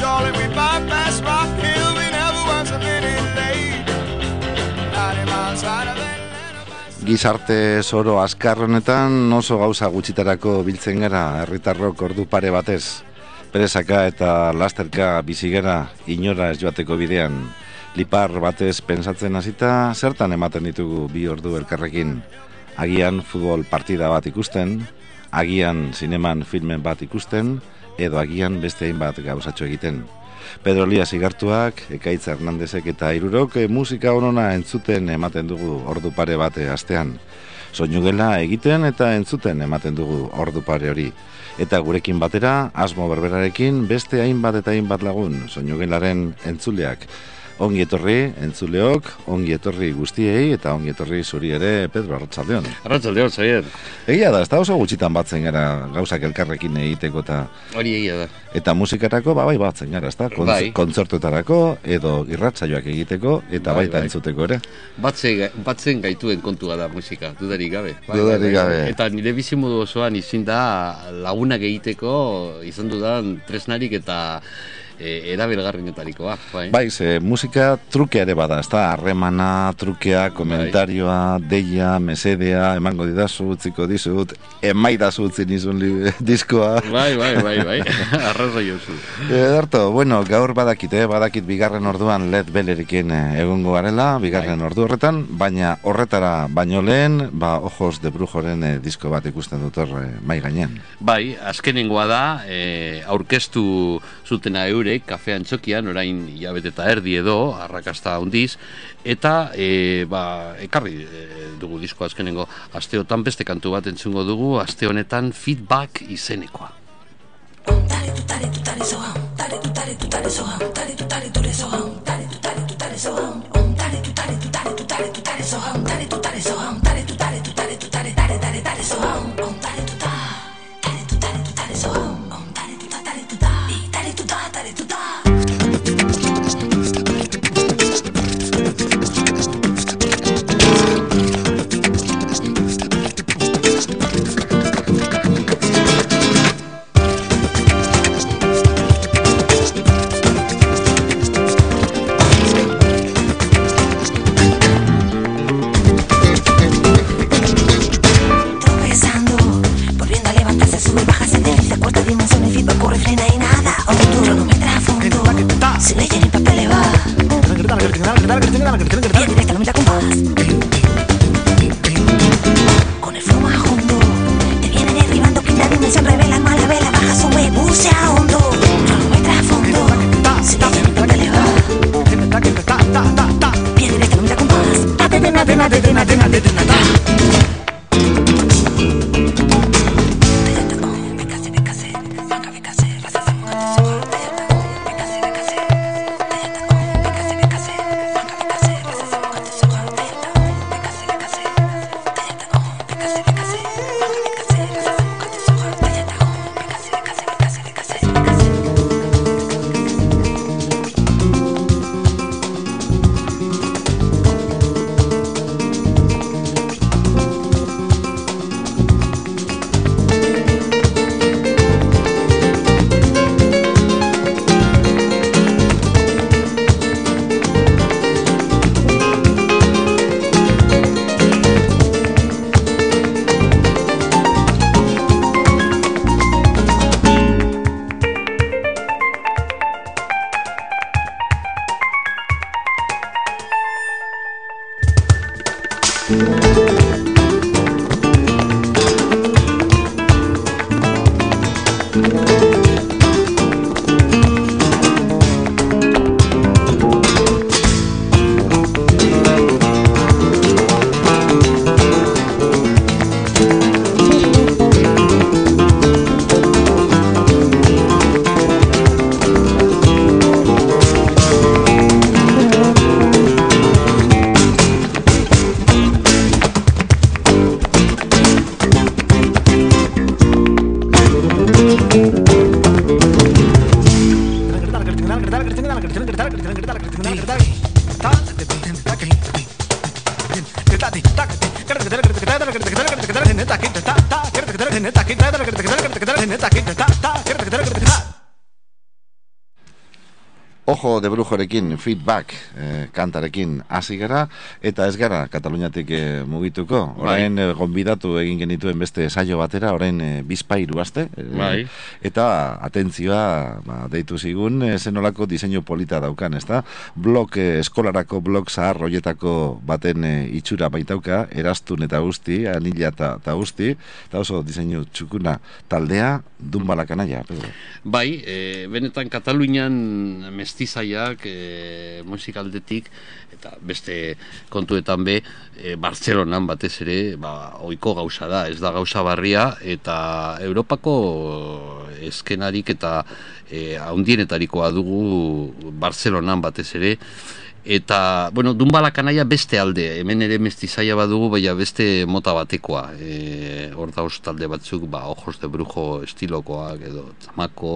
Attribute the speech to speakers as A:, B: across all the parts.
A: Charlotte, we bypassed Rock Hill, we never was a minute late. 90 miles out of Atlanta.
B: Gizarte zoro azkar honetan oso gauza gutxitarako biltzen gara herritarrok ordu pare batez. Presaka eta lasterka bizigera inora ez joateko bidean. Lipar batez pentsatzen hasita zertan ematen ditugu bi ordu elkarrekin. Agian futbol partida bat ikusten, agian zineman filmen bat ikusten, edo agian beste hainbat gauzatxo egiten. Pedro Elias Igartuak, Ekaitz Hernandezek eta Hirurok musika onona entzuten ematen dugu ordu pare bate astean. Soinugela egiten eta entzuten ematen dugu ordu pare hori. Eta gurekin batera, asmo berberarekin beste hainbat eta hainbat lagun, soinugelaren entzuleak. Ongi etorri, entzuleok, ongi etorri guztiei, eta ongi etorri zuri ere, Pedro, arratsaldeon.
C: Arratsaldeon, Xavier.
B: Egia da, ez da oso gutxitan batzen gara gauzak elkarrekin egiteko eta...
C: Hori egia da.
B: Eta musikarako, bai batzen gara, ez da? Kontzertuetarako, edo irratsaioak egiteko, eta baita entzuteko ere.
C: Batzen gaituen kontua da musika, dudarik gabe.
B: Dudarik gabe.
C: Eta nire bizimodu osoan izin da lagunak egiteko izan dudan tresnarik eta... erabilgarrienetarikoa, bai.
B: Bai, ze musika trukea ere bada, ezta? Harremana, trukea, komentarioa, deia, mesedea, emango didazu, utziko dizut, emaidazu utzi nizun diskoa.
C: Bai, arrazoi oso.
B: Edarto, bueno, gaur badakit bigarren orduan Led Bellerikin egongo garela, bigarren ordu horretan, baina horretara baino lehen, Ojos de Brujoren disko bat ikusten dut hor mai gainean.
C: Bai, azkenengoa da, aurkeztu zutena kafean txokian, orain hilabete eta erdi edo, arrakasta handiz, eta ekarri dugu disko azkenengo asteotan beste kantu bat entzungo dugu, aste honetan Feedback izenekoa.
D: Con el flow más hondo, te viene derribando, quinta dimensión revela, mala vela, baja, sube, bucea hondo, cronometra a fondo, silencio te eleva, pie directo, no me da compás,
B: Ojo de Brujorekin, Feedback kantarekin hasi gara, eta ez gara Kataluniatik mugituko. Orain gonbidatu egin genituen beste saio batera, orain bizpairu aste, eta atentzioa deitu zigun, zenolako diseinu polita daukan, ezta? Blog, eskolarako blog zahar roietako baten itxura baitauka, erastun eta guzti, anila eta guzti, eta oso diseinu txukuna taldea, Dunbala Kanaia.
C: Bai, benetan Katalunian mestizaiak musikaldetik eta beste kontuetan Bartzelonan batez ere ohiko gauza da, ez da gauza barria, eta Europako eskenarik eta handienetarikoa dugu Bartzelonan batez ere. Eta, bueno, Dunbala Kanaia beste alde, hemen ere mestizaia badugu, baina beste mota batekoa. Hor dauz talde batzuk, Ojos de Brujo estilokoak, edo Zamako,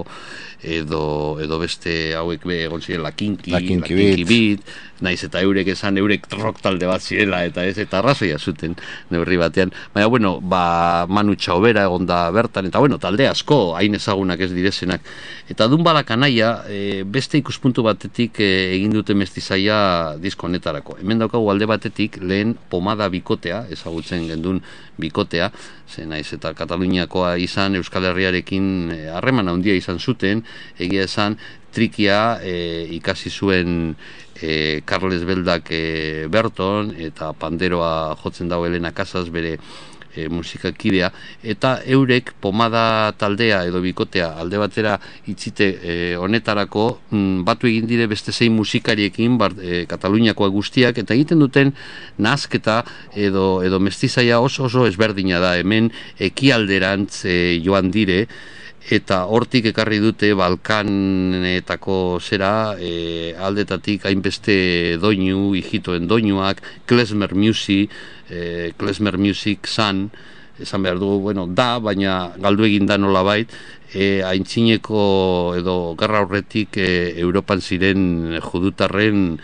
C: edo beste hauek egon ziren La Kinky Beat, naiz eta eurek esan, eurek rock talde bat zirela, eta ez, eta arrazoia zuten neurri batean. Baina, bueno, Manu Txaobera egon da bertan, eta, bueno, talde asko, hain ezagunak ez direzenak. Eta Dunbala Kanaia, beste ikuspuntu batetik egin dute mestizaia disko honetarako. Hemen daukagu alde batetik lehen Pomada bikotea, ezagutzen gendun bikotea, naiz eta Kataluniakoa izan, Euskal Herriarekin harreman handia izan zuten, egia esan trikia ikasi zuen Carles Beldak Berton, eta panderoa jotzen dago Elena Casas bere musikakidea, eta eurek Pomada taldea edo bikotea alde batera itzite honetarako batu egin dire beste zein musikariekin Kataluniakoa guztiak, eta egiten duten nazketa edo mestizaia oso ezberdina da. Hemen ekialderantz joan dire, eta hortik ekarri dute Balkanetako zera aldetatik hainbeste doinu, hijitoen doinuak, klezmer music zan, esan behar dugu, bueno, da, baina galdu egin da nolabait, aintzineko edo gerra horretik Europan ziren judutarren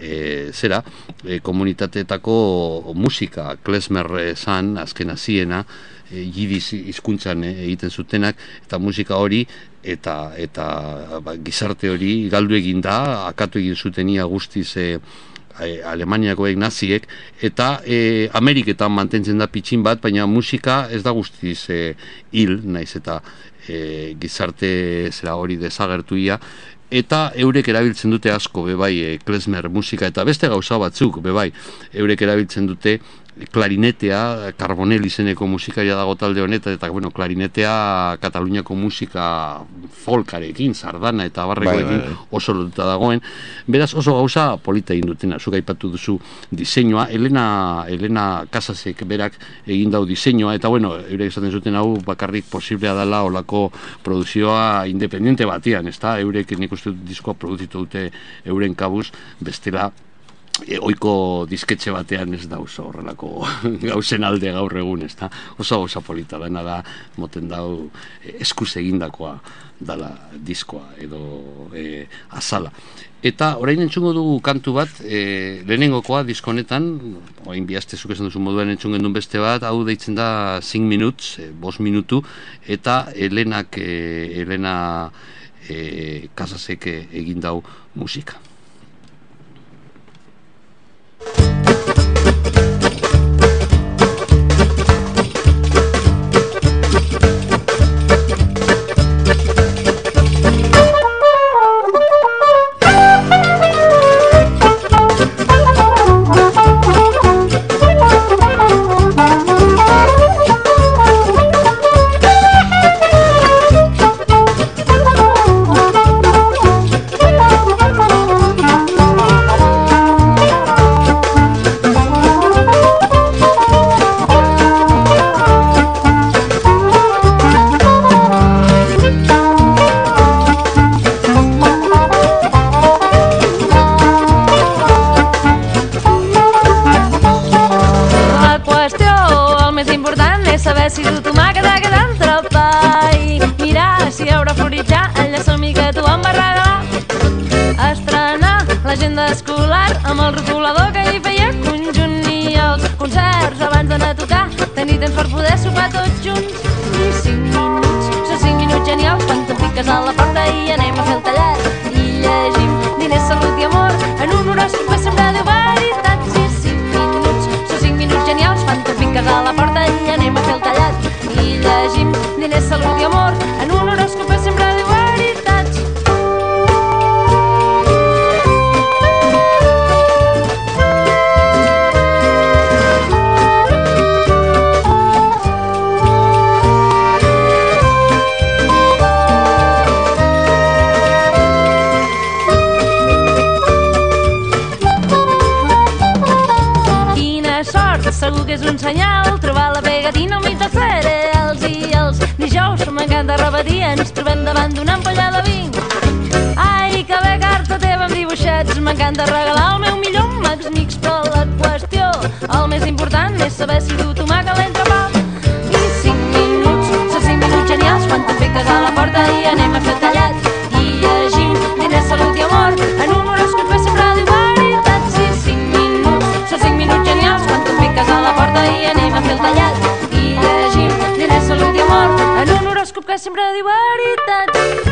C: komunitateetako musika, klezmer zan, azken haziena, jidiz hizkuntzan egiten zutenak, eta musika hori eta gizarte hori galdu egin da, akatu egin zutenia guztiz Alemaniakoek naziek, eta Ameriketan mantentzen da pitxin bat, baina musika ez da guztiz hil, naiz eta gizarte zera hori desagertuia, eta eurek erabiltzen dute asko klezmer musika, eta beste gauza batzuk eurek erabiltzen dute klarinetea, Carbonell izeneko musikaria dago talde honetan, eta bueno, klarinetea Kataluniako musika folkarekin, sardana eta barrekoekin oso lotuta dagoen. Beraz oso gauza polita egin dutena, zuk aipatu duzu diseinua, Elena Casasek berak egin dau diseinua, eta bueno, eurek esaten zuten hau bakarrik posiblea dela olako produkzioa independiente batian, ezta? Eurek nik uste dut diskoa produzitu dute euren kabuz, bestela oiko disketxe batean ez da oso horrelako gauzen alde gaur egun, ez da? Oso polita dena da, moten dau eskuz egindakoa dala diskoa edo azala. Eta orain entzungo dugu kantu bat, lehenengokoa diskonetan, orain bihazte zuk esan duzu moduan entzungen duen beste bat, hau deitzen da 5 minuts, 5 minutu, eta Elena Casasek egin dau musika.
E: l'agenda escolar amb el rotulador que hi feia conjunt i els concerts abans d'anar a tocar, tenir temps per poder sopar tots junts. I 5 minuts, són 5 minuts genials quan te'n fiques a la porta i anem a fer el tallat i llegim. i llegim diners, salut i amor en un horòscop que sempre diu veritats. Segur que és un senyal trobar la pegatina al mig dels cereals i els dijous m'encanta repetir, ens trobem davant d'una ampolla de vi. Ai, que bé carta teva amb dibuixets, m'encanta regalar el meu millor amb els amics, però la qüestió, el més important és saber si du tomàquet l'entrepà. I 5 minuts, són 5 minuts genials quan te'n fiques a la porta i anem a fer el tallat i llegim diners, salut i amor en un horòscop que sempre diu veritats. I 5 minuts, són 5 minuts genials quan te'n fiques a la porta i anem a fer el tallat i llegim diners, salut i amor en un horòscop que sempre diu veritats.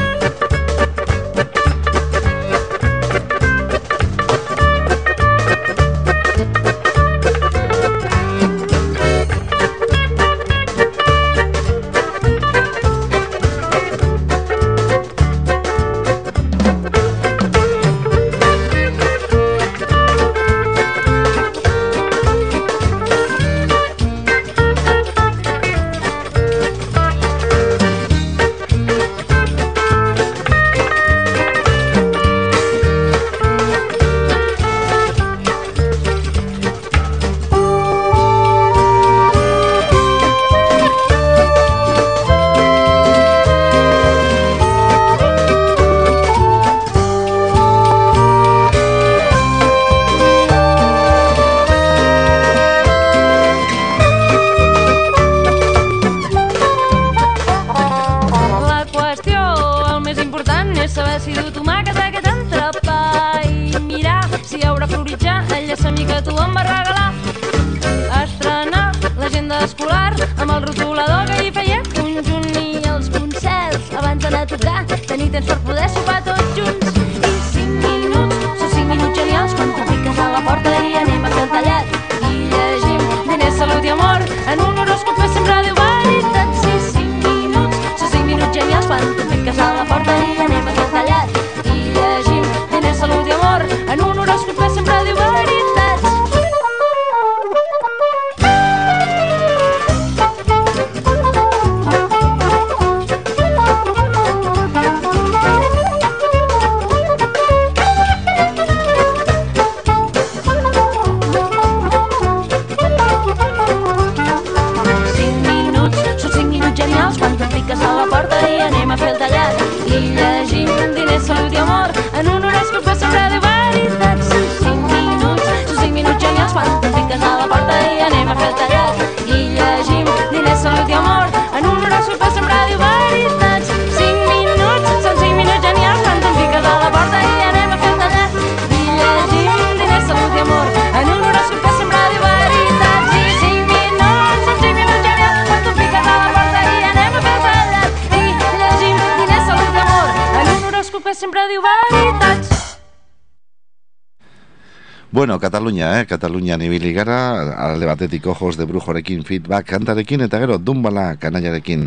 B: Bueno, Katalunian ibili gara, alde batetik ojos de brujorekin, feedback kantarekin, eta gero Dumbala kanaiarekin,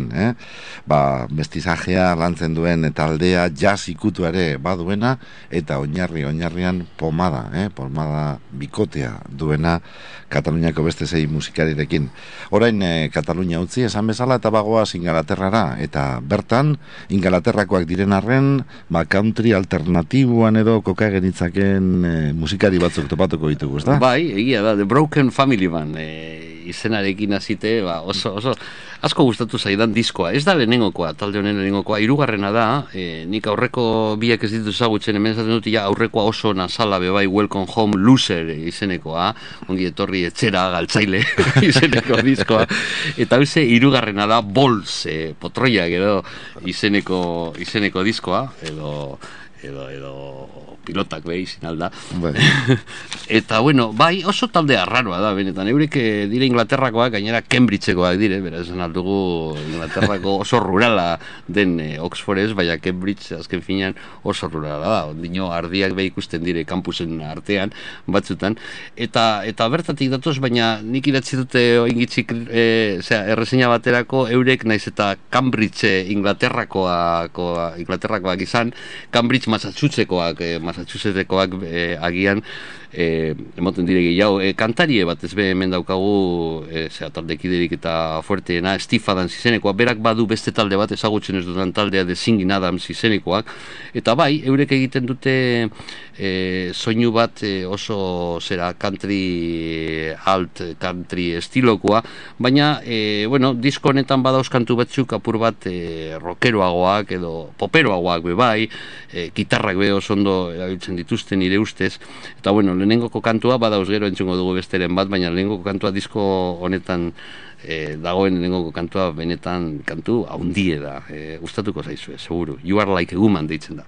B: mestizajea lantzen duen eta aldea jazz ikutuare baduena, eta oinarrian pomada bikotea duena Kataluniako beste zei musikarirekin. Orain Katalunia utzi esan bezala eta bagoaz Ingalaterrara, eta bertan Ingalaterrakoak diren arren, country alternatiboan edo koka genitzaken musikari batzuk topatuko ditugu, ezta?
C: Bai, egia da, The Broken Family Band izenarekin hasite, oso asko gustatu zaidan diskoa. Ez da lehenengokoa, talde honen lehenengokoa, hirugarrena da, nik aurreko biak ez ditu zagutzen, hemen esaten dut, aurrekoa oso nasala bebai, Welcome Home Loser izenekoa, ongi etorri etxera galtzaile izeneko diskoa, eta hauze hirugarrena da Balls, potroiak edo izeneko diskoa, edo edo pilotak izin alda.
B: Bai.
C: Eta, bueno, bai, oso talde arraroa da, benetan. Eurek dire Inglaterrakoak, gainera Cambridgekoak dire, bera esan aldugu Inglaterrako oso rurala den Oxford ez, baina Cambridge azken finean oso rurala da. Ondino ardiak ikusten dire kampusen artean, batzutan. Eta bertatik datoz, baina nik idatzi dute oingitzik erreseina baterako, eurek naiz eta Cambridge Inglaterrakoak izan, Cambridge Massachusettsekoak agian emoten dire gehiago. Kantarie bat ez hemen daukagu taldekiderik eta fuerteena, Steve Adams izenekoa, berak badu beste talde bat ezagutzen ez dudan taldea The Singing Adams izenekoak, eta bai, eurek egiten dute soinu bat oso zera country estilokoa, baina bueno, disko honetan badauz kantu batzuk apur bat rockeroagoak edo poperoagoak bai, gitarrak oso ondo erabiltzen dituzten nire ustez, eta bueno, lehenengoko kantua badauz gero entzungo dugu besteren bat, baina lehenengoko kantua disko honetan dagoen lehenengoko kantua benetan kantu haundie da, gustatuko zaizue, seguru. You Are Like a Woman deitzen da.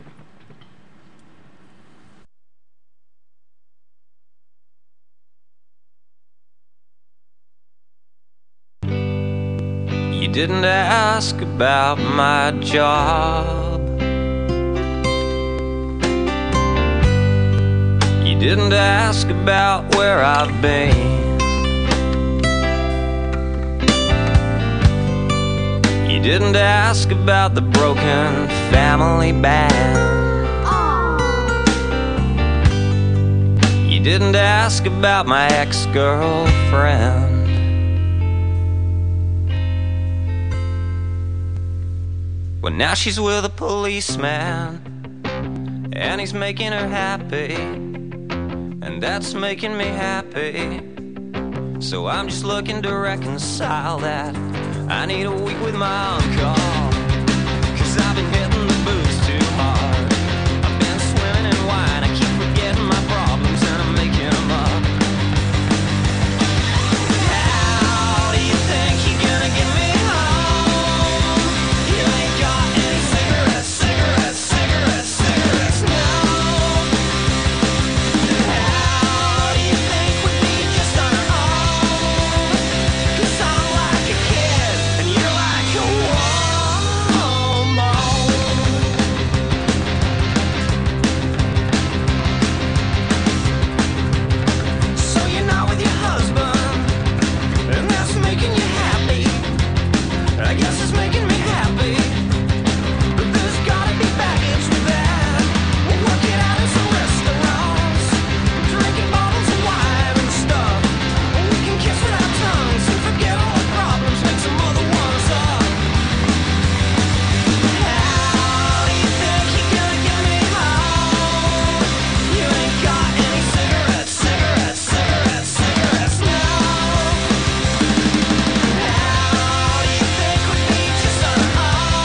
F: You didn't ask about my job. You didn't ask about where I've been. You didn't ask about the broken family band. You didn't ask about my ex-girlfriend. Well, now she's with a policeman, and he's making her happy, and that's making me happy. So I'm just looking to reconcile that. I need a week with my uncle, 'cause I've been hitting the boots too hard. I've been swimming in wine, I keep forgetting my problems and I'm making them up. How do you think you're gonna get me home? You ain't got any cigarettes, no. How do you think we'd be just on our own? 'Cause I'm like a kid and you're like a woman. So you're not with your husband, and that's making you happy. I guess it's making me happy. But there's gotta be baggage with that. We'll work it out in some restaurants, drinking bottles of wine and stuff. We can kiss with our tongues and forget all our problems, make some other ones up. How do you think you're gonna get me home? You ain't got any cigarettes, no. How do you think we'd be just on our own?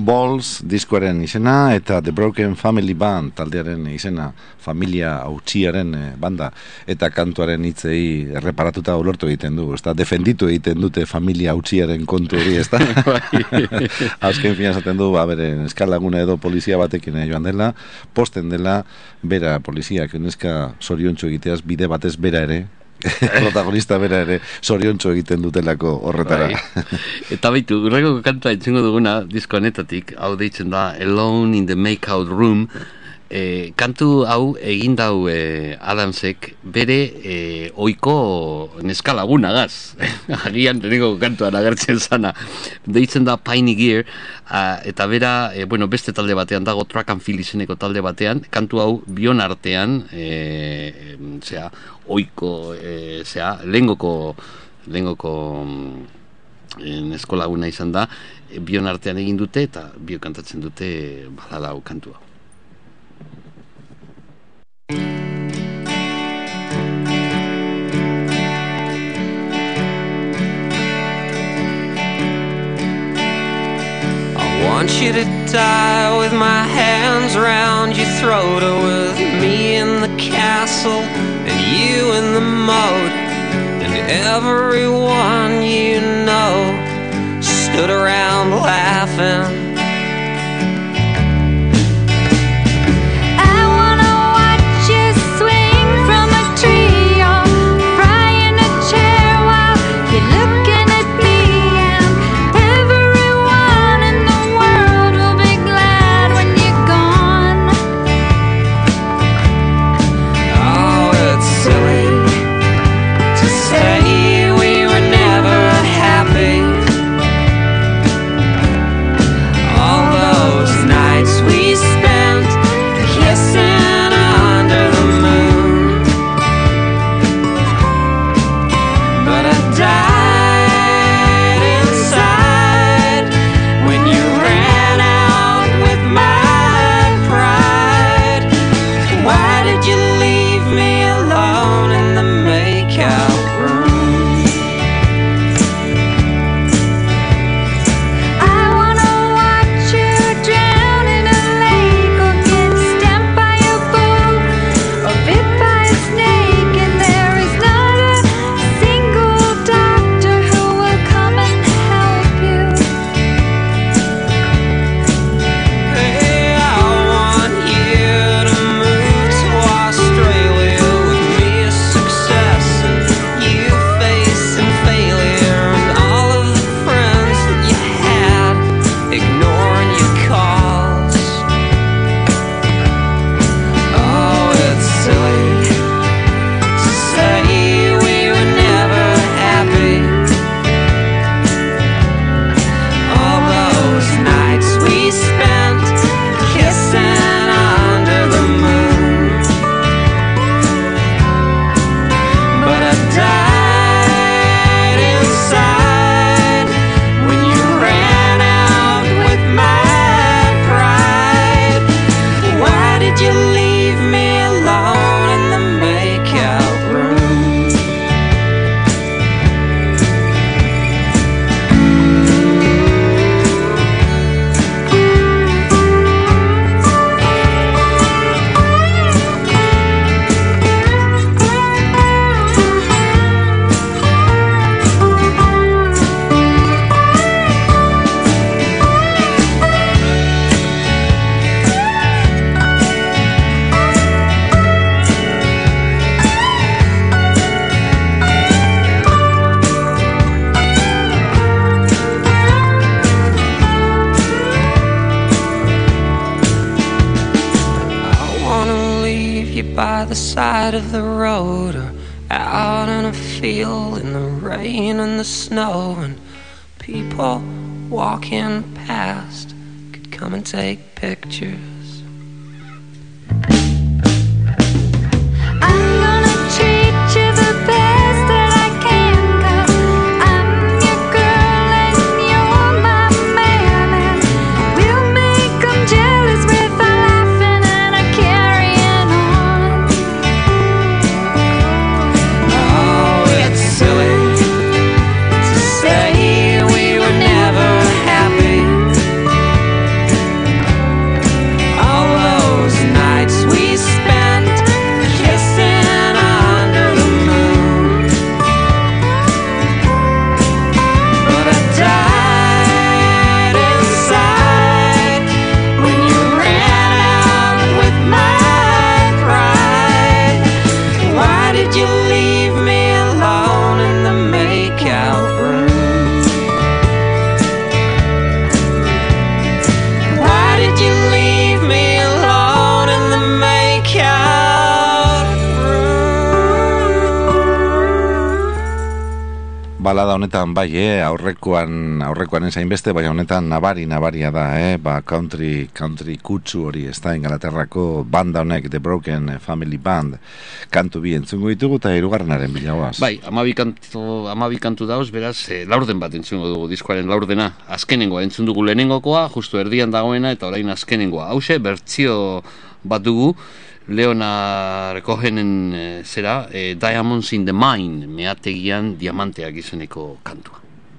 B: Balls diskoaren izena eta The Broken Family Band taldearen izena, familia hautsiaren banda, eta kantuaren hitzei erreparatuta ulertu egiten du, ezta, defenditu egiten dute familia hautsiaren kontu hori, ezta? Azken fina esaten du, bere eskalaguna edo polizia batekin joan dela, posten dela, bera poliziak neska zoriontsu egiteaz bide batez bera ere, protagonista bera ere zoriontsu egiten dutelako horretara.
C: Eta baitu, urreko kantua entzungo duguna disko honetatik, hau deitzen da Alone in the Makeout Room. Kantu hau egin dau Adamsek bere oiko neskalaguna agian teniko kantuan agertzen zana, deitzen da Piney Gear, eta bera beste talde batean dago, Track and Field izeneko talde batean, kantu hau bion artean oiko lengoko neskolaguna izan da, bion artean egin dute eta bio kantatzen dute balada hau kantua.
F: I want you to die with my hands around your throat, or with me in the castle and you in the moat, and everyone you know stood around laughing.
G: by the side of the road, or out in a field in the rain and the snow, and people walking past could come and take pictures. I'm gonna treat you the best that I can, 'cause I'm your girl and you're my man, and we'll make them jealous with our laughing and our carrying on. Oh, it's silly to say we were never happy.
B: balada honetan bai, aurrekoan ezain beste, baina honetan nabaria da, country kutsu hori, ez da, Ingalaterrako banda honek, The Broken Family Band, kantu bi entzungo ditugu eta hirugarrenaren bilagoaz.
C: Bai, 12 kantu dauz, beraz, laurden bat entzungo dugu, diskoaren laurdena. Azkenengoa entzun dugu lehenengokoa, justu erdian dagoena, eta orain azkenengoa. Hauxe, bertsio bat dugu, Leonard Cohenen Diamonds in the Mine, meategian diamanteak izeneko kantua.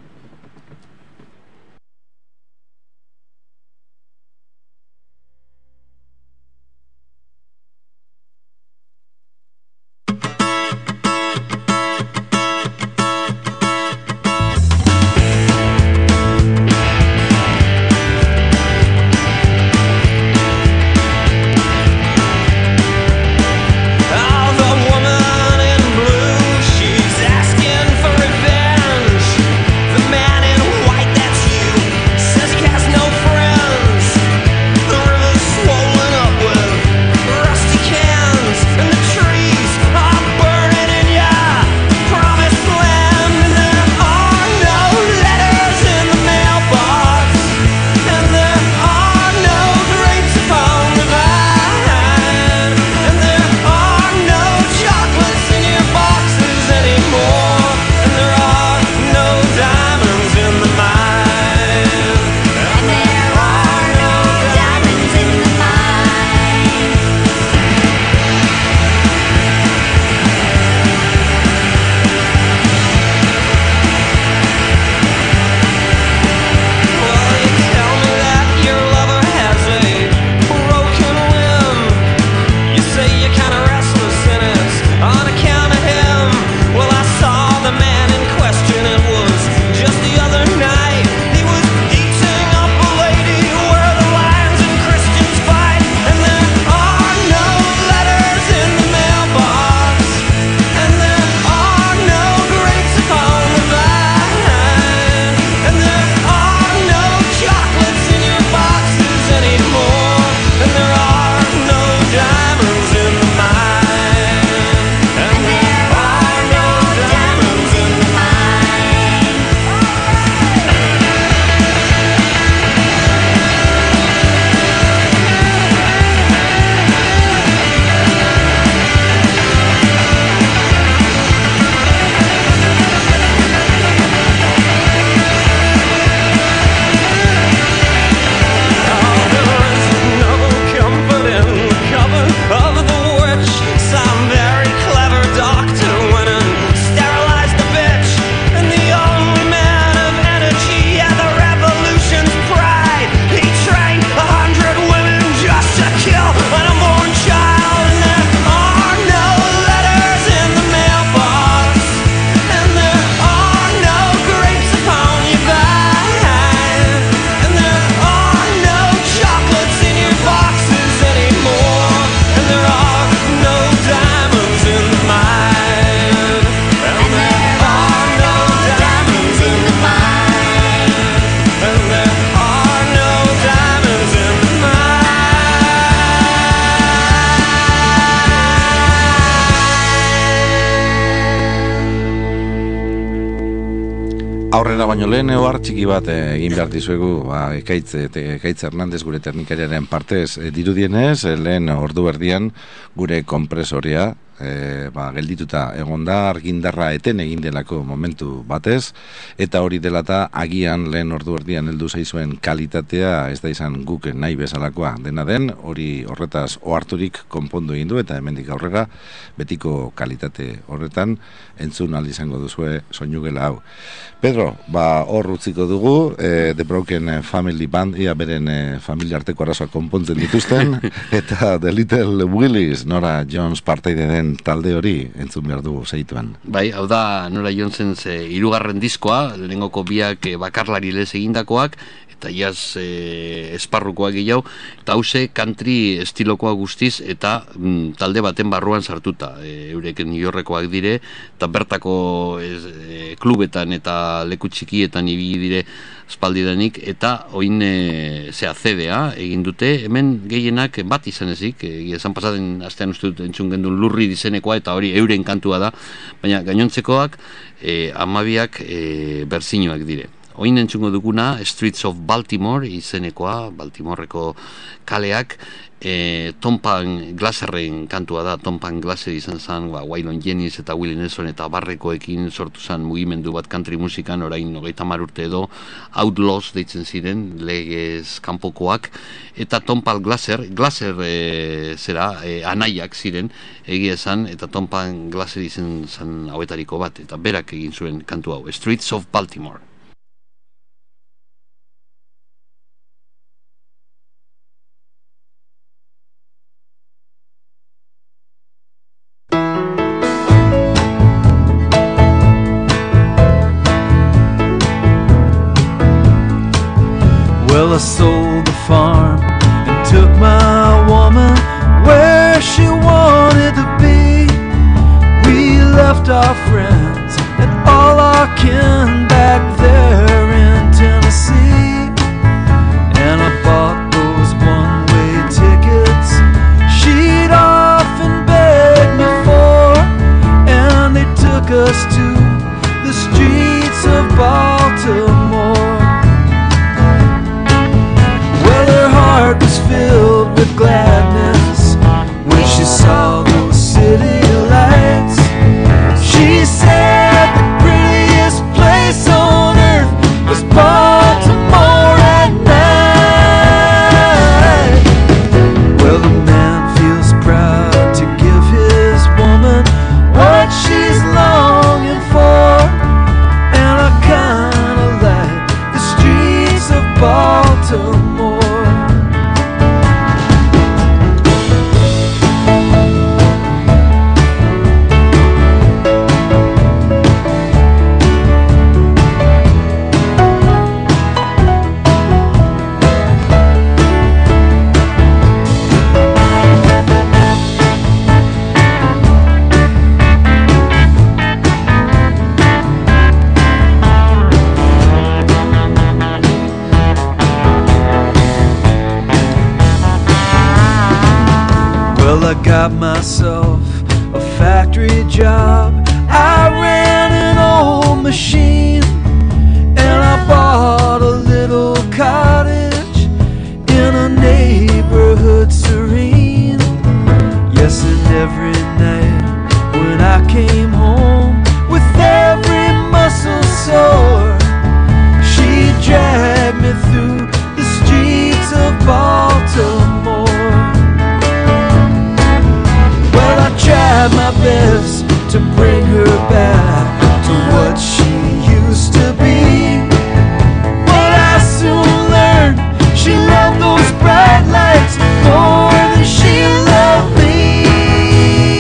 F: She's asking for revenge. The man
B: aurrera baino lehen ohar txiki bat egin behar dizuegu, Ekaitz Hernandez gure teknikariaren partez dirudienez, lehen ordu erdian gure kompresorea geldituta egonda, argindarra eten egin delako momentu batez, eta hori delata agian lehen ordu erdian heldu zaizuen kalitatea ez da izan guk nahi bezalakoa dena den, hori horretaz oharturik konpondu egin du, eta hemendik aurrera betiko kalitate horretan entzun ahal izango duzue soinugela hau. Pedro, hor utziko dugu, The Broken Family Band, ia beren familia arteko arazoak konpontzen dituzten, eta The Little Willis, Nora Jones parteide den talde hori entzun behar dugu zeituan.
C: Bai, hau da Nora Jonesen hirugarren diskoa, lehenengoko biak bakarlari lez egindakoak, eta jazz esparrukoak gehiago, eta hause country estilokoa guztiz, eta talde baten barruan sartuta. Eurek New Yorkekoak dire, eta bertako klubetan eta leku txikietan ibili dire espaldidanik, eta oin CDA egin dute, hemen gehienak bat izan ezik, esan pasaten astean uste dut entzun gendun Lurri izenekoa, eta hori euren kantua da, baina gainontzekoak 12 berzinoak dire. Oin entzungo duguna Streets of Baltimore izenekoa, Baltimoreko kaleak, Tom Glasserren kantua da. Tom Glasser izan zen Waylon Jennings eta Willie Nelson eta barrekoekin sortu zen mugimendu bat country musikan, orain 30 urte edo, Outlaws deitzen ziren, legez kanpokoak, eta Tom Glasser anaiak ziren egia esan, eta Tom Glasser izan zen hauetariko bat, eta berak egin zuen kantu hau, Streets of Baltimore.
H: Well, I sold the farm and took my woman where she wanted to be. We left our friends and all our kin back there in Tennessee. And I bought those one-way tickets she'd often begged me for. And they took us to the streets of Baltimore. Her heart was filled with gladness when she saw those city lights. She said the prettiest place on earth was Baltimore at night. Well, the man feels proud to give his woman what she's longing for, and I kinda like the streets of Baltimore. I got myself a factory job. I ran an old machine, and I bought a little cottage in a neighborhood serene. Yes, and every night when I came home with every muscle sore, she dragged me through the streets of Baltimore. Well, I tried my best to bring her back to what she used to be, but I soon learned she loved those bright lights more than she loved me.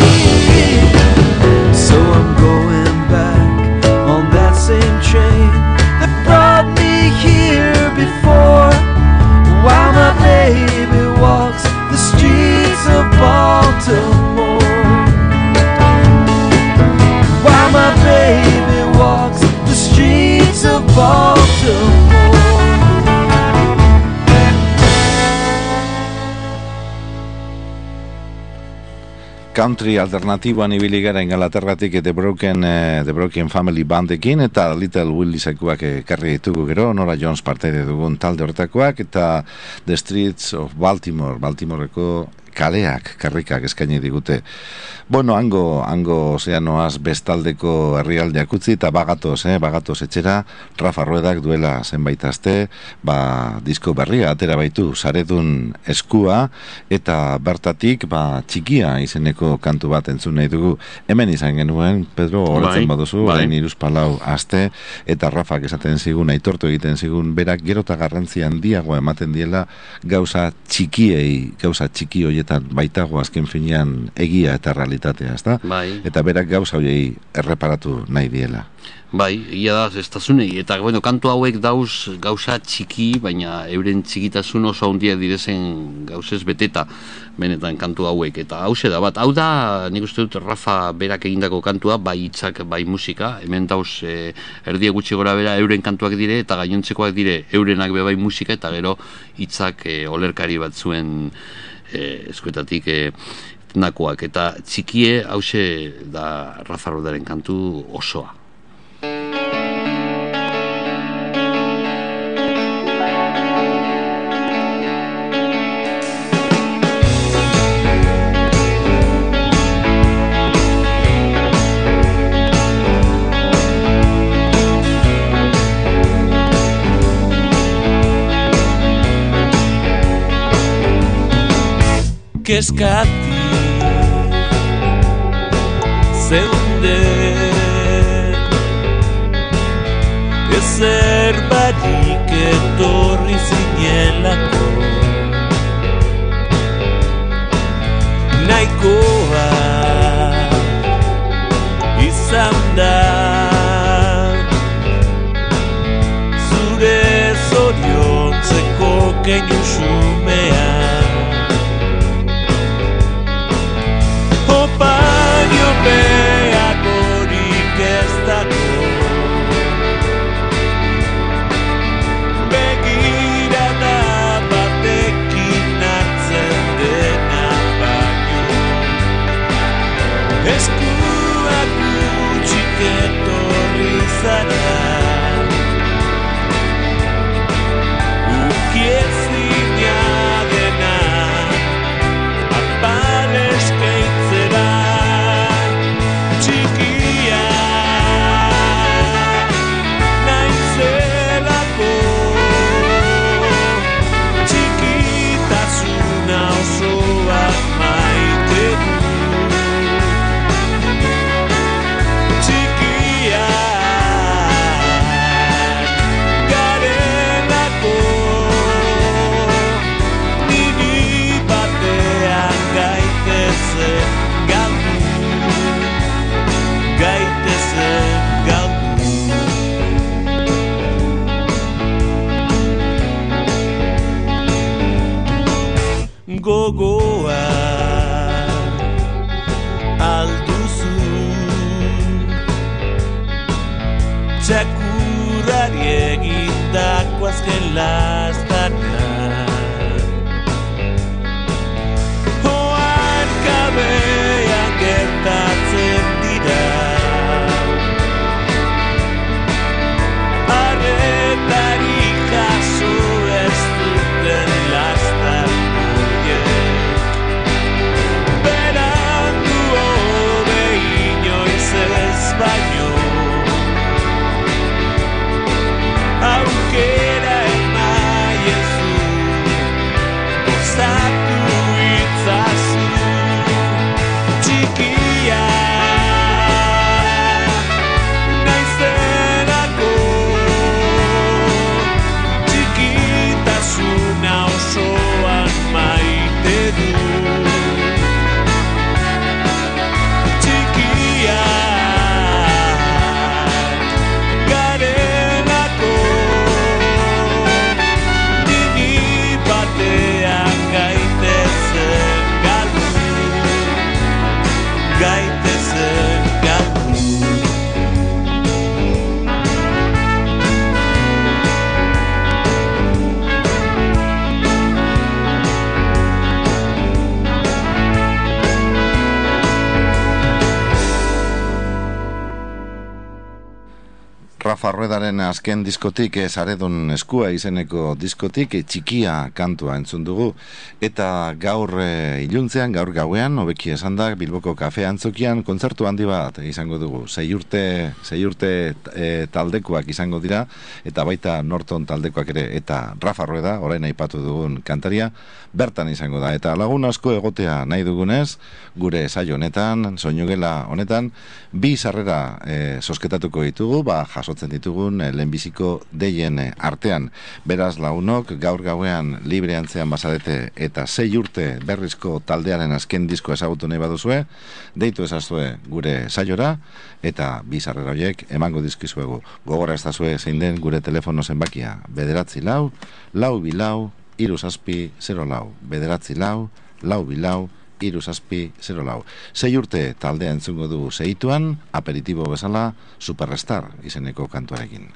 H: So I'm going back on that same train that brought me here before, while my baby walks the streets of Baltimore. While my baby walks the streets of Baltimore.
B: Country alternatiboan ibili gara Ingalaterratik The Broken Family Bandekin, eta Little Williesakoak ekarri ditugu gero, Nora Jones parteide dugun talde horretakoak, eta The Streets of Baltimore, Baltimoreko kaleak, karrikak eskaini digute. Bueno, hango ozeanoaz bestaldeko herrialdeak utzi, eta bagatoz etxera, Rafa Ruedak duela zenbait aste, disko berria atera baitu, Saredun eskua, eta bertatik, txikia izeneko kantu bat entzun nahi dugu. Hemen izan genuen, Pedro, horretzen baduzu, orain 3-4 aste, eta Rafak esaten zigun, aitortu egiten zigun, berak gero eta garrantzia handiagoa ematen diela gauza txiki horietan baitago azken finean egia eta realitatea, ezta?
C: Bai.
B: Eta berak gauza horiei erreparatu nahi diela.
C: Bai, ia da, ez da zunei, eta bueno, kantu hauek dauz gauza txiki, baina euren txikitasun oso handia direzen gauzez beteta, benetan kantu hauek, eta hause da bat, hau da, nik uste dut Rafa berak egindako kantua, bai hitzak, bai musika, hemen dauz erdia gutxi gora bera euren kantuak dire, eta gainontzekoak dire eurenak be bai musika, eta gero hitzak olerkari bat zuen eskuetatik nakoak, eta txikie hause da Rafa Ruedaren kantu osoa.
H: Kezkati zeunden ezer barik etorri zinelako nahikoa izan da zure zoriontzeko keinu xumea baino beagorik ez dago begirada batekin hartzen dena baino eskuak gutxik etorri zara ukiezina dena apaleske gogoa alduzu txakurrari egindako azken lastana oan kabean gertatzen dira arretari jaso ez duten lastan baino aukera emaiezu gozatu itzazu txikia naizenako txikitasuna osoan maite du txikia
B: Rafa Ruedaren azken diskotik, Saredun eskua izeneko diskotik, txikia kantua entzun dugu, eta gaur iluntzean, gaur gauean, hobeki esan da, Bilboko kafe antzokian, kontzertu handi bat izango dugu, 6 urte taldekoak izango dira, eta baita Norton taldekoak ere, eta Rafa Rueda, orain aipatu dugun kantaria, bertan izango da, eta lagun asko egotea nahi dugunez, gure saio honetan, soinugela honetan, 2 sarrera sosketatuko ditugu, jaso jasotzen ditugun lehenbiziko deien artean. Beraz launok gaur gauean libre antzean bazarete eta 6 urte berrizko taldearen azken disko ezagutu nahi baduzue, deitu ezazue gure saiora eta bi sarrera horiek emango dizkizuegu. Gogora ezazue zein den gure telefono zenbakia, 9 4 4 2 0 lau, 9 4 4 2 0 lau. 6 urte taldea entzungo du segituan, aperitibo bezala, Superstar izeneko kantuarekin.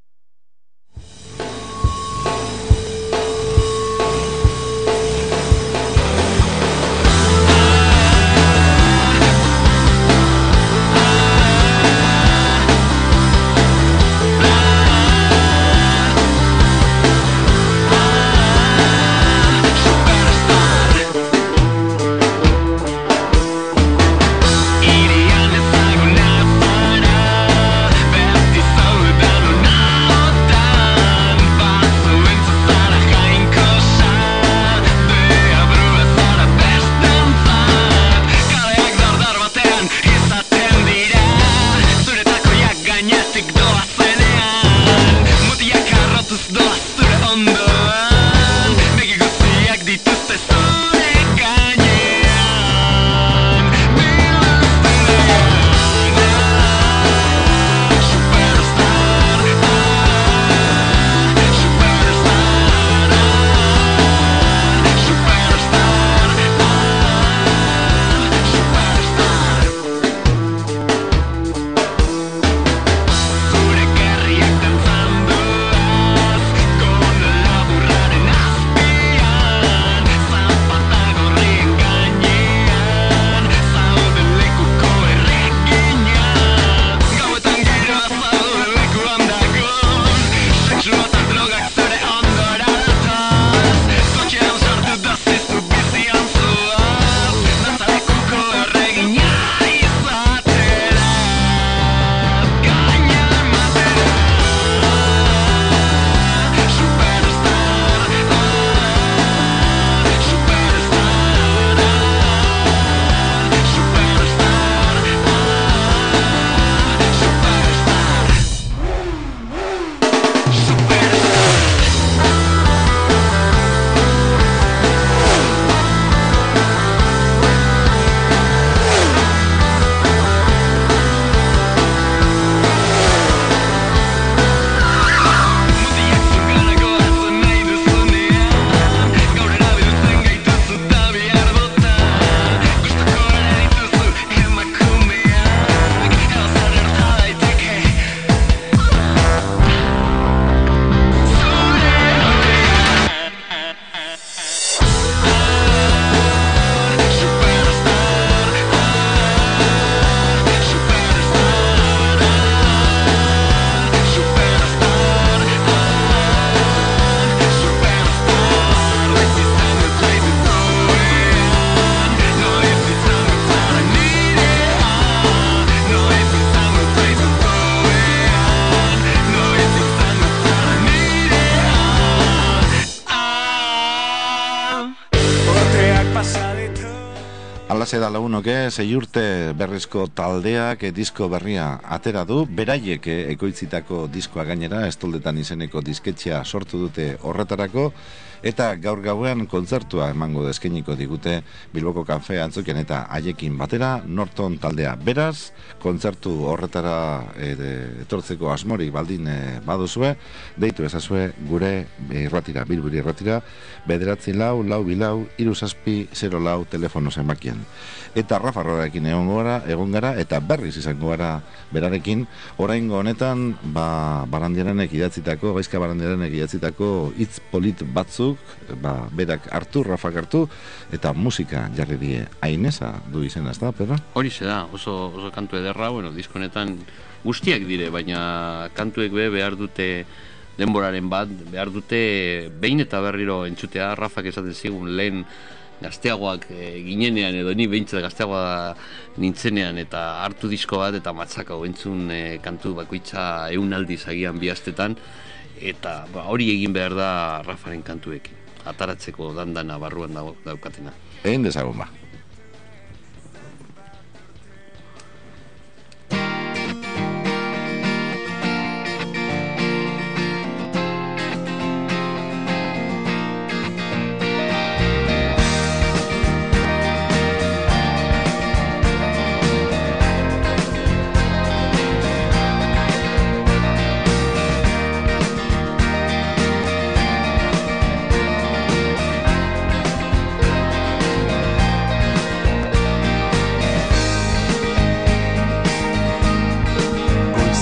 B: Alaxe da lagunoke, 6 urte berrizko taldeak disko berria atera du, beraiek ekoitzitako diskoa gainera, estoldetan izeneko disketxea sortu dute horretarako, eta gaur gauean kontzertua emango deskeniko digute Bilboko Kanfe Antzokian eta haiekin batera Norton taldea. Beraz, kontzertu horretara etortzeko asmorik baldin baduzue, deitu ezazue gure irratira, Bilburi irratira, 944 telefono zenbakian. Eta Rafa Rodarekin egon gara, eta berriz izango gara berarekin, oraingo honetan, Barandiaranek idatzitako, Gaizka Barandiaranek idatzitako hitz polit batzuk, berak hartu, Rafak hartu, eta musika jarri die. Ainesa du izena, ez da, Pedro?
C: Horixe da, oso kantu ederra, disko honetan guztiak dire, baina kantuek behar dute denboraren bat, behar dute behin eta berriro entzutea. Rafak esaten zigun lehen gazteagoak ginenean, edo ni behintzat gazteagoa nintzenean, eta hartu disko bat eta matzaka entzun kantu bakoitza 100 aldiz agian 2 astetan, eta hori egin behar da Rafaren kantuekin, ataratzeko dandana barruan daukatena.
B: Egin dezagun ba.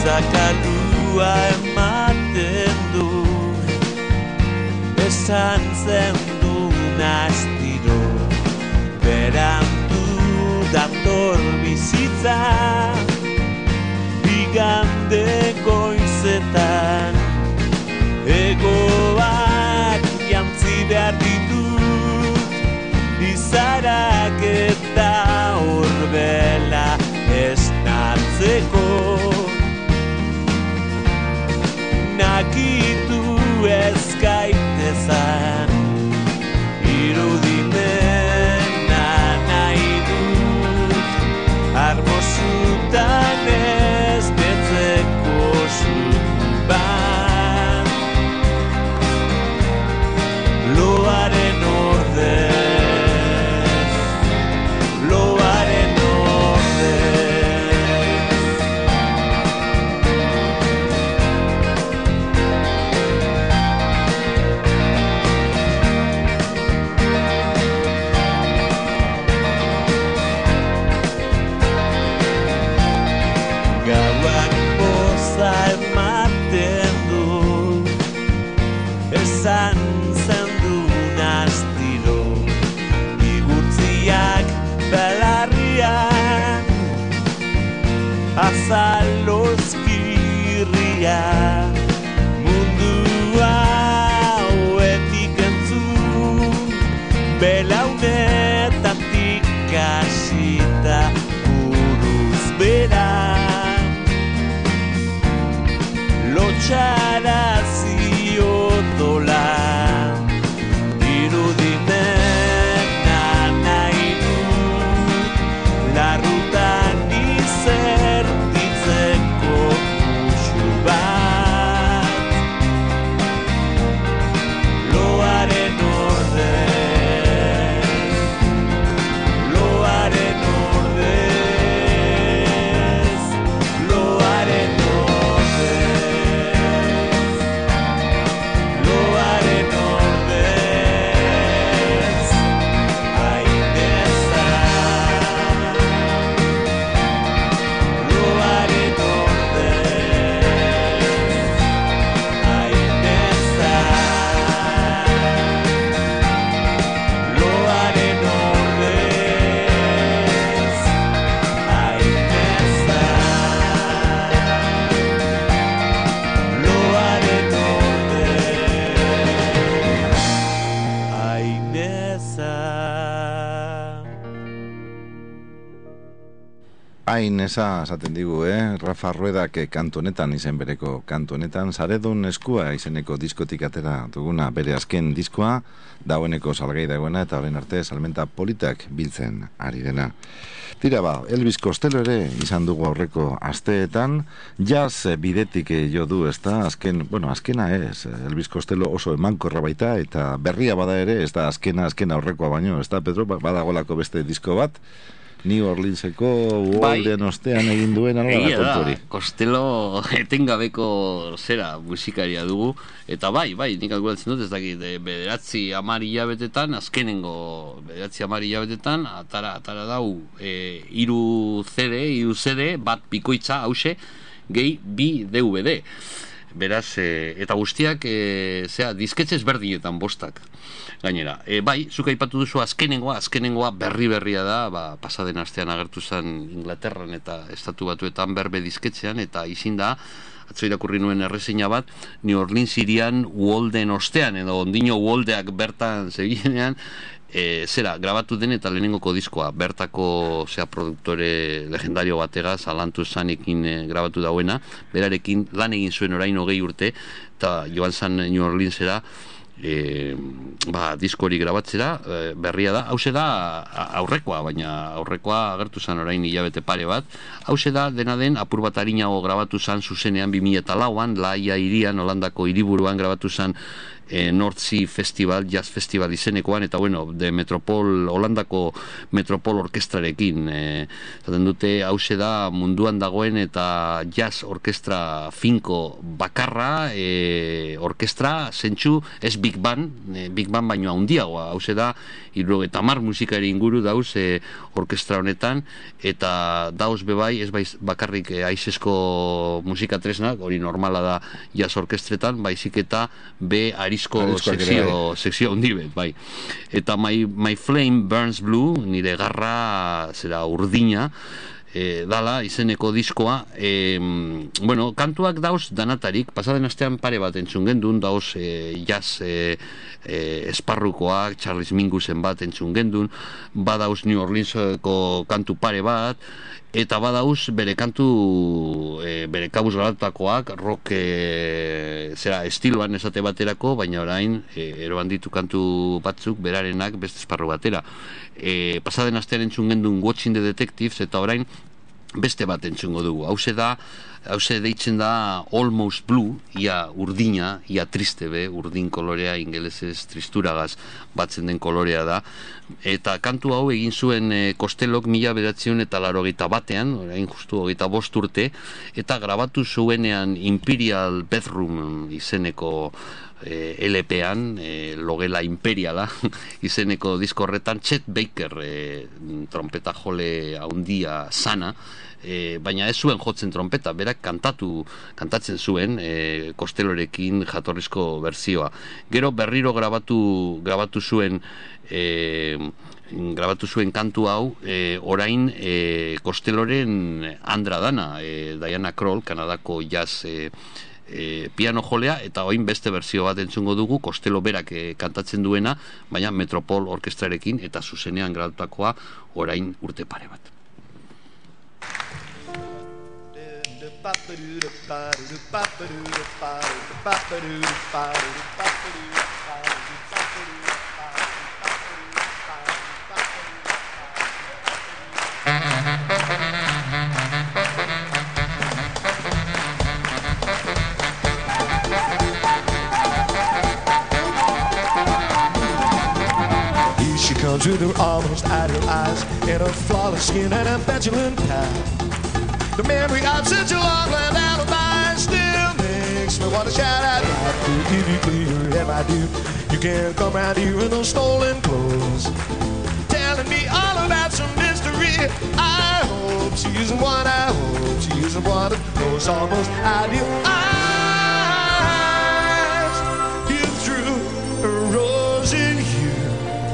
H: zakalua ematen du, esan zen du nastiro, berandu dator bizitza, igande goizetan, egoak jantzi behar ditut, izarak eta horbela esnatzeko. Nakitu ez gaitezan, irudimena nahi dut, armosutan ez betzeko zutu bat. Loaren ordez, loaren gauak poza ematen du, esan zen du nastiro, igurtziak belarrian, azalozkirria, mundua hoetik entzun, belaunetatik hasita buruz bera. Lotxarazi odola, irudimena nahi dut, larrutan izerditzeko musu bat. Loaren ordez, loaren ordez, loaren
B: Hain eza esaten digu, Rafa Ruedak kantu honetan, izen bereko kantu honetan, Saredun eskua izeneko diskotik atera duguna bere azken diskoa, dagoeneko salgai dagoena eta orain arte salmenta politak biltzen ari dena. Tira ba, Elvis Costello ere izan dugu aurreko asteetan, jazz bidetik jo du, ezta, azkena ez, Elvis Costello oso emankorra baita eta berria bada ere, ez da azkena aurrekoa baino, ez da, Pedro, badagolako beste disko bat, New Orleanseko uoldean ostean egin duen
C: egia da, Costello etengabeko zera musikaria dugu, eta bai, nik alguratzen dut, ez dakit, bederatzi 10 hilabetetan, azkenengo bederatzi 10 hilabetetan, atara dau, 3 CD, bat bikoitza, hause, gehi 2 DVD. Beraz, eta guztiak, dizketzez berdinetan bostak. Gainera, bai, zuk aipatu duzu azkenengoa berria da, pasaden astean agertu zen Inglaterran eta Estatu Batuetan berbe dizketzean, eta izin da, atzo irakurri nuen erreseina bat, New Orleans irian uolden ostean, edo ondino uoldeak bertan zebilenean, grabatu den eta lehenengoko diskoa, bertako produktore legendario bategaz, Alantu Zanekin grabatu dauena, berarekin lan egin zuen orain 20 urte, eta joan zan New Orleansera, diskori grabatzera, berria da, hause da aurrekoa, baina aurrekoa agertu zan orain hilabete pare bat, hause da dena den apur bat harinago grabatu zan zuzenean 2004an, La Haia irian, Holandako hiriburuan grabatu zan North Sea Festival, Jazz Festival izenekoan, eta de Holandako Metropol orkestrarekin, zaten dute hause da munduan dagoen eta jazz orkestra finko bakarra, orkestra zentsu ez Big Band baino handiagoa, hau da, 70 musikari inguru dauz orkestra honetan, eta dauz bebai, ez bakarrik aizesko musika tresnak, hori normala da jazz orkestretan, baizik eta arizko sekzio handi bet, bai. Eta My Flame Burns Blue, nire garra zera urdina, dala izeneko diskoa. Bueno, kantuak dauz danatarik, pasaden astean pare bat entzun gendun, dauz jazz esparrukoak, Charles Minggusen bat entzun gendun, badauz New Orleanseko kantu pare bat, eta badauz bere kantu bere kabuz galatutakoak rock zera estiloan esate baterako, baina orain eroan ditu kantu batzuk berarenak beste esparru batera. Pasaden astean entzun gendun Watching the Detectives, eta orain beste bat entzungo dugu. Hauze deitzen da Almost Blue, ia urdina, ia triste urdin kolorea, ingelesez tristuragaz batzen den kolorea da. Eta kantu hau egin zuen Kostelok 1981, orain justu 25 urte, eta grabatu zuenean Imperial Bedroom izeneko LP-an, Logela Imperiala izeneko disko horretan, Chet Baker trompeta jole haundia sana, baina ez zuen jotzen trompeta, berak kantatzen zuen Kostelorekin jatorrizko berzioa. Gero berriro grabatu zuen kantu hau, orain Kosteloren Andra dana, Diana Kroll, Kanadako jazz piano jolea, eta oin beste berzio bat entzungo dugu, Kostelo berak kantatzen duena, baina Metropol orkestrarekin, eta zuzenean grabatutakoa orain urte pare bat.
H: She comes with her almost idle eyes and her flawless skin and a petulant tie. The memory of such a long-lived alibi still makes me want to shout out loud. If you clear, if I do, you can't come around here in those stolen clothes, telling me all about some mystery. I hope she isn't one. I hope she isn't one of those almost ideal eyes. You threw a rose in here,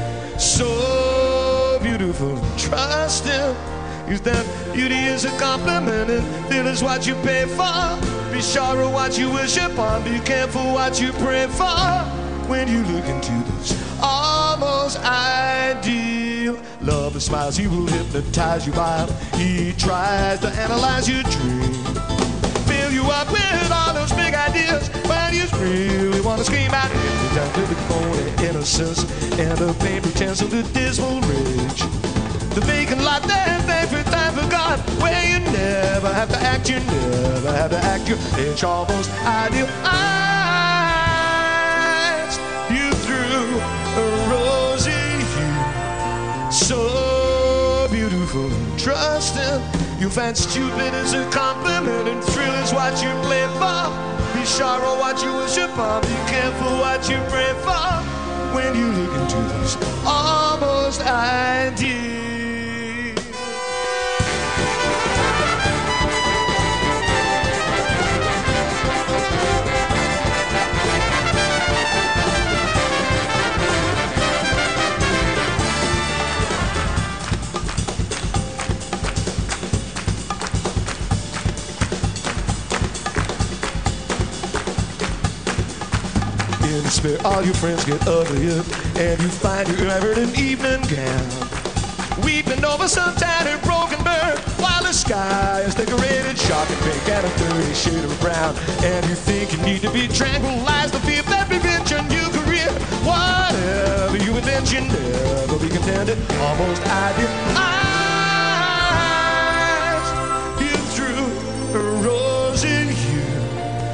H: so beautiful and trusting. Is that beauty is a compliment, and that is what you pay for. Be sure of what you wish upon, be careful what you pray for. When you look into this almost ideal love and smiles, he will hypnotize you while he tries to analyze your dream. Fill you up with all those big ideas, but you really want to scream out every time to the phony innocence and the pain pretense of the dismal rage. The vacant lot that every time forgot, where you never have to act, you never have to act your edge almost ideal eyes. You threw a rosy hue, so beautiful and trusting. You find stupid as a compliment and thrill is what you play for. Be sure of what you wish upon, be careful what you pray for. When you look into this almost ideal. In despair, all your friends get uglier, and you find you're ever in an evening gown, weeping over some tattered broken bird, while the sky is decorated shocking pink and a 30 shade of brown. And you think you need to be tranquilized to feel that revenge on your career. Whatever you invent, you never be contented. Almost ideal eyes. You threw a rose in here,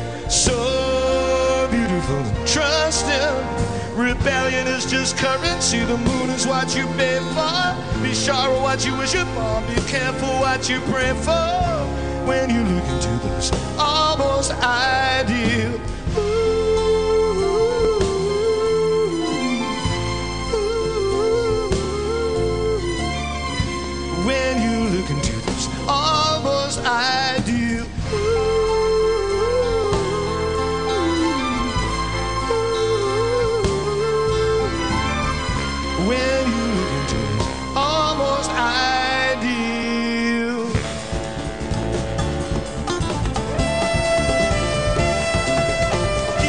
H: so beautiful and trusting. Rebellion is just currency, the moon is what you pay for. Be sure of what you wish upon, be careful what you pray for. When you look into this almost ideal. Ooh.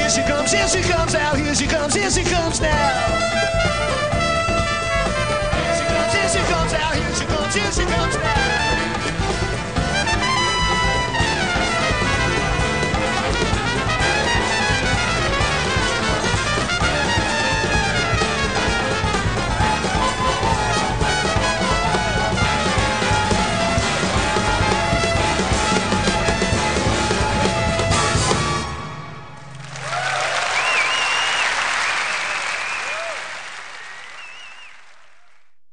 H: here she comes now, here she comes now. Here she comes now, here she comes now.